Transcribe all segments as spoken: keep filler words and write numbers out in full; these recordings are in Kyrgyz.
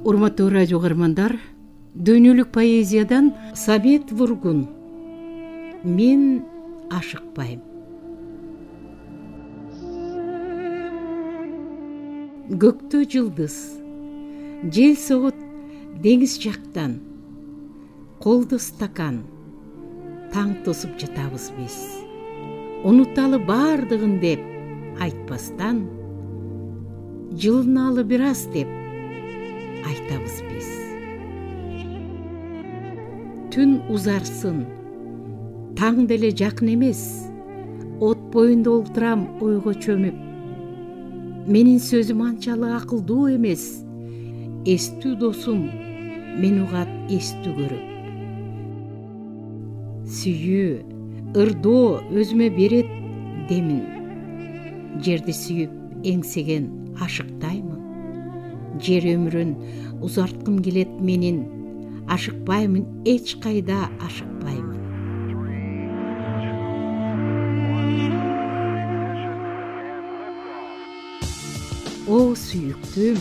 Урматтуу радио каармандар, дүйнөлүк поэзиядан Самет Вургун. Мен ашыкпайм. Көктө жылдыз, жел согут деңиз жактан, колдо стакан, таң тосуп жатабыз биз. Унуталы бардыгын деп айтпастан, жылыналы бир аз деп айтабыз биз. Түн узарсын, таң деле жакын эмес, от боюнда олтурам ойго чөмүп. Менин сөзүм анчалык акылдуу эмес, эстүү досум мен угат эстүү көрүп. Сүйүү, ырдоо өзүмө берет демин, жерди сүйүп эңсеген ашыктаймын. Жер өмүрүн узарткым келет менин, ашыкпаймын, эч кайда ашыкпаймын. О сүйүктүм,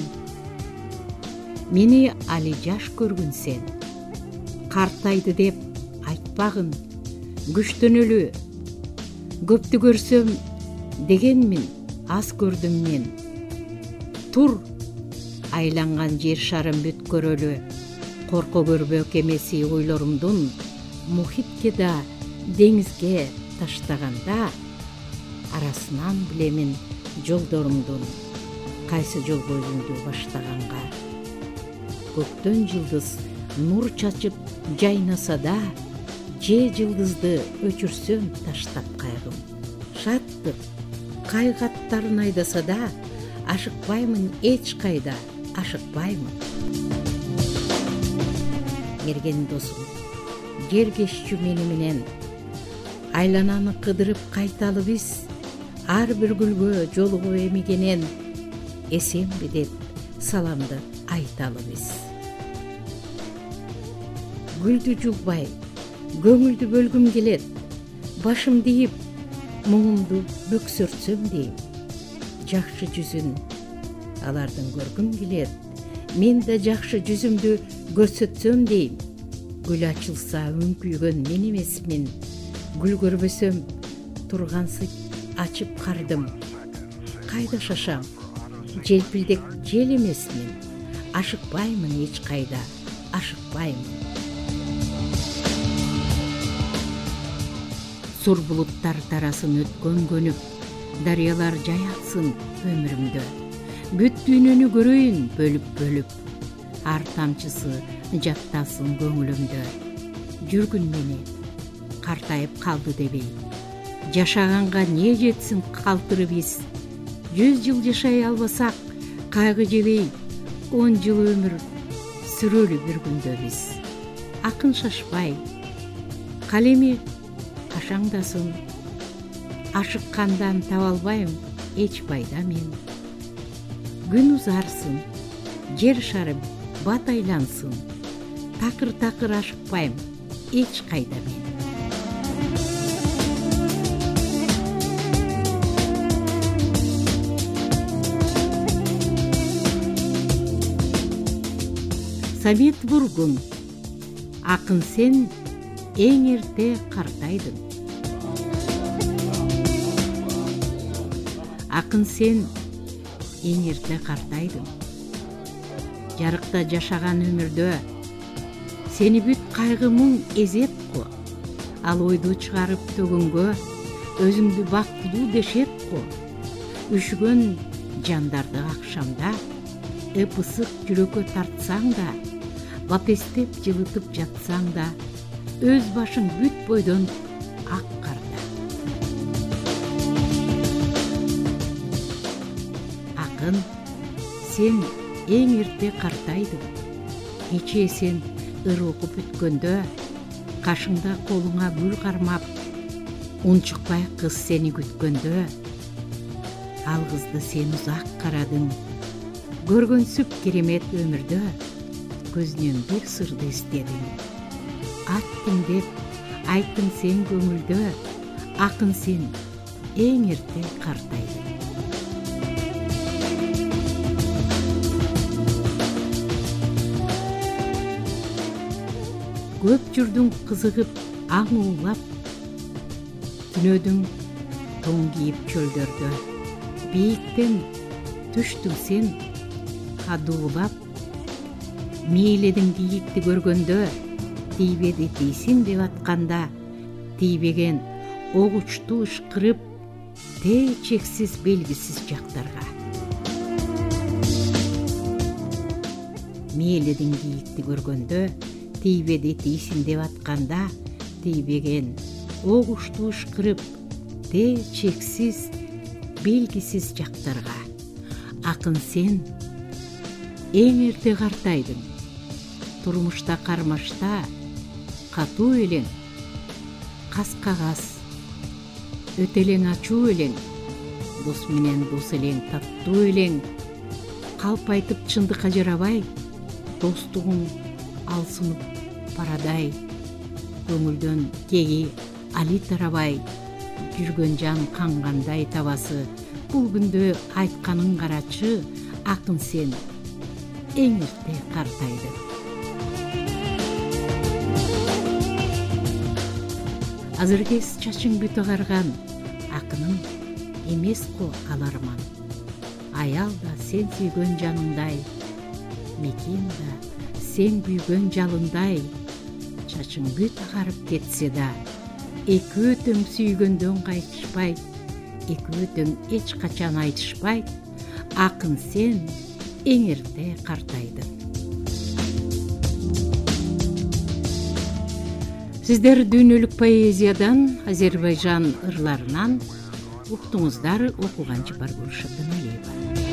мени али жаш көргүн сен, картайды деп айтпагын, күчтөнөлү, көптү көрсөм дегенмин, аз көрдүм мен. Тур, айланган жер шарын бүт көрөлү, корко көрбөк эмеси ойлорумдун, мухитке да, деңизге таштаганда, арасынан билемин жолдорумдун, кайсы жолго өзүңдү баштаганга. Көктөн жылдыз нур чачып жайнаса да, же жылдызды өчүрсөм таштап кайгым. Шаттык кайгаттарын айдаса да, ашыкпаймын, эч кайда ашыкпаймын. Мерген досум, жер кешчү мени менен, айлананы кыдырып кайталы биз, ар бир гүлгө жолугуп эмигенен, эсенби деп саламды айталы биз. Гүлдү жулбай, көңүлдү бөлгүм келет, башымды ийип, муңумду бөксөртсөм дейм. Жакшы жүзүн алардын көргүм келет, мен да жакшы жүзүмдү көрсөтсөм дейм. Гүл ачылса үңкүйгөн мен эмесмин, гүл көрбөсөм тургансып ачып кардым. Кайда шашам, желпилдек жел эмесмин, ашыкпаймын, эч кайда ашыкпаймын. Сур булуттар тарасын өткөн көнүп, дарыялар жаятсын өмүрүмдө. Бүт дүйнөнү көрөйүн бөлүп-бөлүп, ар тамчысы жаттасын көңүлүмдө. Жүргүн мени картайып калды дебей, жашаганга не жетсин калтыры биз. Жүз жыл жашай албасак, кайгы жебей, он жыл өмүр сүрөлү бир күндө биз. Акын шашпай, калеми кашаңдасын, ашыккандан таба албайм эч пайда мен. Күн узарсын, жер шары бат айлансын, такыр-такыр ашыкпайм эч кайда мен. Самет Вургун. Акын сен эң эрте картайдың. Акын сен эң эрте картайдың. Жарыкта жашаган өмүрдө сени бүт кайгы муң эзеп го. Ал ойду чыгарып төгөнгө өзүңдү бактылуу дешет го. Үшүгөн жандарды акшамда ыпысык жүрөккө тартсаң да, бапестеп жылытып жатсаң да, өз башың бүт бойдон ак карда. Акын, сен эң эрте картайдың. Кечээ сен ыр окуп бүткөндө, кашыңда колуңа гүл кармап, унчукпай кыз сени күткөндө, ал кызды сен узак карадың. Көргөнсүп керемет өмүрдө, көзүнөн бир сырды издедиң. Аттың деп айттың сен көңүлдө, акын сен эң эрте картайдың. көп жүрдүң кызыгып аң уулап, түнөдүң тоң кийип чөлдөрдө, бийиктен түштүң сен кадуулап, мээледің кийикти көргөндө, тийбеди тийсин деп атканда, тийбеген ок учту ышкырып, те чексиз белгисиз жактарга. Мээледің кийикти көргөндө, тийбеди тийсин деп атканда, тийбеген ок учту ышкырып, те чексиз белгисиз жактарга. Акын сен эң эрте картайдың, турмушта кармашта катуу элең, кас-кагас, өтелең ачуу элең, дос менен дос элең таттуу элең, калп айтып чындыкка жарабай, достугуң алсынып барадай, көңүлдөн кеги али тарабай, жүргөн жан кангандай табасы, бул күндө айтканын карачы, акын сен эң эрте картайдың. Азыр кез чачың бүт агарган, акының эмес ко аларман. Аял да сен сүйгөн жаныңдай, мекен да сен күйгөн жалындай, чачың бүт агарып кетсе да, экөө тең сүйгөндөн кайтышпайт, экөө тең эч качан айтышпайт, акын сен эң эрте картайдың. Сиздер дүйнөлүк поэзиядан, Азербайжан ырларынан уктуңуздар, окуган Жыпар Гүлшат Эмалиева.